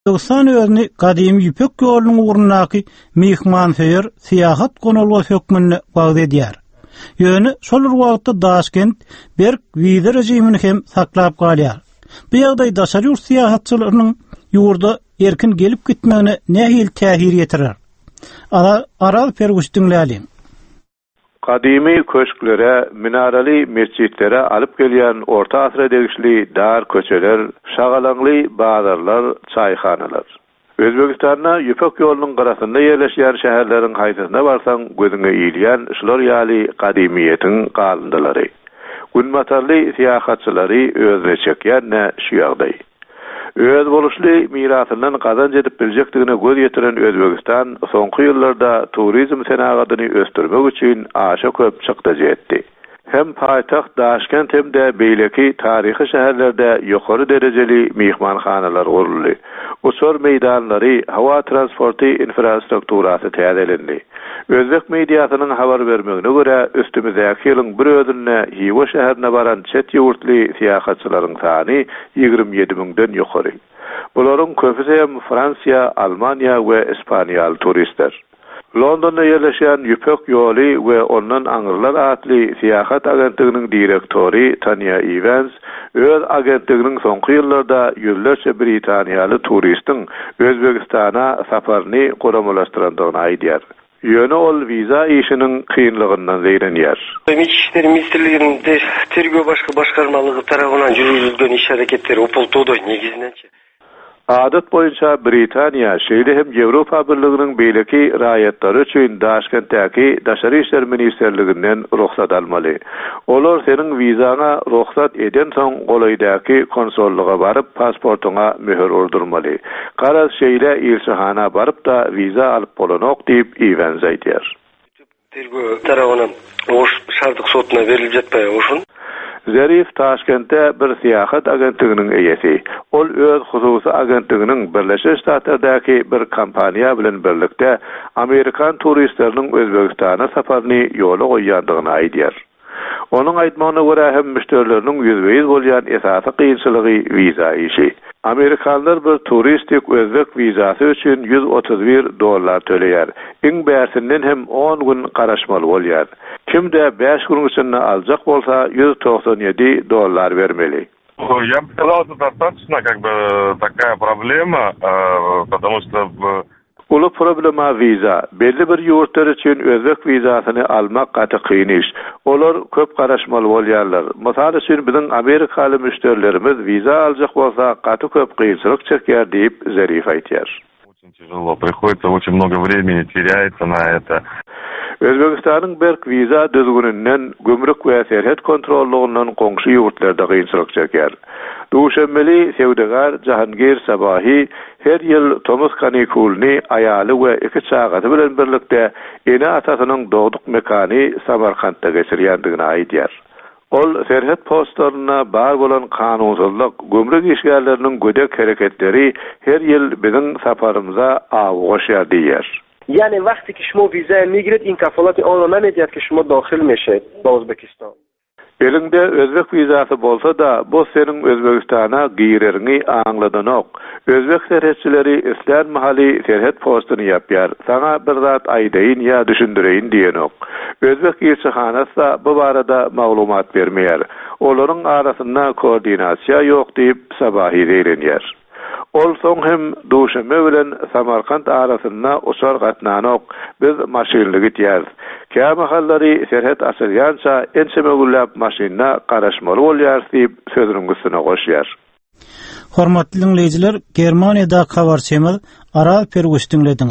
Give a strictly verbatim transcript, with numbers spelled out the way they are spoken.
Özbekistan özüni gadymy ýüpek ýolunyň ugrundaky mehmanheýer syýahat gonulgy hökmüne bagd edýär. Ýöne şol wagtda Daşkent berk wiza rejimini hem saklap galýar. Bu ýagdaý daşary ýurt syýahatçylarynyň ýurda erkin gelip gitmegine nähil täsir ýetirer? Ara Aral Fergustinläli. Kadimi köşklere, minarali mescitlere alıp gelýän orta asra degişli dar köçeler, şagalanly bazarlar, çaýhanalar. Özbekistanda ýüpek ýolunyň garasynda ýerleşýän şäherleriň haýsyna barsaň gözüňe iýilýän şular ýaly kadimiýetiň galındalary. Günmatarly syýahatçylary özüne çekýän şu ýagdaý. Öz boluşly mirasyndan gazanç edip biljekdigine göz ýetiren Özbekistan soňky ýyllarda turizm senagatyny ösdürmek üçin aşa köp çykdy jetdi. Hem paýtaxt Daşkent hem de beýleki taryhy şäherlerde ýokary derejeli mehmanhanalar guruldy. Usur meýdanlary, hawa transporty infrastrukturasy täzelendi. Özbek mediasynyň habar bermegine görä, üstümizdäki ýylyň bir özüne Hiwa şäherine baran çet ýurtly syýahatçylaryň sany ýygrimi ýedi miňden ýokary. Bularyň köpüsi hem Fransiýa, Almaniýa we Ispaniýaly turistler. Londonda ýerleşýän ýüpek ýoly we ondan aňyrlar atly syýahat agentliginiň direktori Tanya Evans öz agentliginiň soňky ýyllarda ýüzlerçe Britaniýaly turistin Özbekistana saparyny goramalaşdyrandygyny aýdýar. Ýöne ol viza işiniň kynlygyndan zeýrenýär. Minister ministrliginde tergөө başga başkarmalygy tarapyndan ýürgüzilgen iş hareketleri opultudy negizinde. Adat boýunça Britaniýa şeýle hem Ýewropa Birliginiň beýleki raýatlary üçin Daşkentdäki Daşary işler ministerliginden ruhsat almaly. Olar seniň wizana ruhsat eden soň golaýdaky konsolluga baryp pasportuňa möhür urdurmaly. Garaz şeýle elçihana baryp da wiza alyp bolanok diýip Evans aýdýar. Tergөө tarapyndan oş şartyk sotuna berilip jatpaý oşun. Zerif Taşkent'te bir syýahat agentliginiň eýesi. Ol öz hususy agentliginiň Birleşik Ştatlardaki bir kampaniýa bilen birlikde Amerikan turistleriniň Özbekistana saparyny ýola goýýandygyny aýdýar. Onuň aýtmagyna görä hem müşterileriniň ýüzbeýiz bolýan esasy kynçylygy wiza işi. Amerikanlar bir turistik özbek wizasy üçin ýüz otuz bir dollar töleýär. Iň bäsinden hem on gün garaşmaly bolýar. Kimde beş gün üçin aljak bolsa ýüz toksan ýedi dollar bermeli. Я бы сказал, это достаточно как бы такая проблема, потому что Ulu problema viza. Belli bir ýurtlar üçin özbek wizasyny almak gaty kyn iş. Olar köp garaşmaly bolýarlar. Mysal üçin biziň Amerikaly müşterilerimiz viza aljak bolsa gaty köp kynçylyk çekýär diýip Zarif aýtýar. Очень тяжело, приходится очень много времени теряется на это. Özbekistanyň berk wiza düzgününden gömrük we serhet kontrollugynyň goňşy ýurtlarda kynçylyk çekýär. Duşanbeli sewdegar Jahangir Sabahi her ýyl Thomas Kanikulny aýaly we iki çagaty bilen birlikde ene atasynyň dogduk mekany Samarkandda geçirýändigini aýdýar. Ol serhet postlaryna bar bolan kanunsuzlyk, gömrük işgärleriniň gödek hereketleri her ýyl biziň saparymyza awgaşýar diýär. Yani وقتی که شما ویزای میگیرید این کفالت آن را نمیدید که شما داخل میشید با ازبکستان. Elinde özbek wizasy bolsa da bu senin Özbekistana girerini aňladanok. Özbek serhetçileri islan mahaly serhet postunu yapýar. Sana bir zat aýdaýyn ýa düşündireýin diýenok. Özbek elçihanasy bu barada maglumat bermeýär. Olaryň arasynda koordinasiýa ýok diýip Sabahy beýlenýär. Ol soň hem Duşanbe bilen Samarkand arasynda uçar gatnanok biz maşinli gitýär. Käme hallary serhet açylýança ençeme gullap maşinna garaşmaly bolýar diýip sözüniň üstüne goşýar. Hormatly dinleýijiler, Germaniýada habar çemel Aral Fergustinlediň.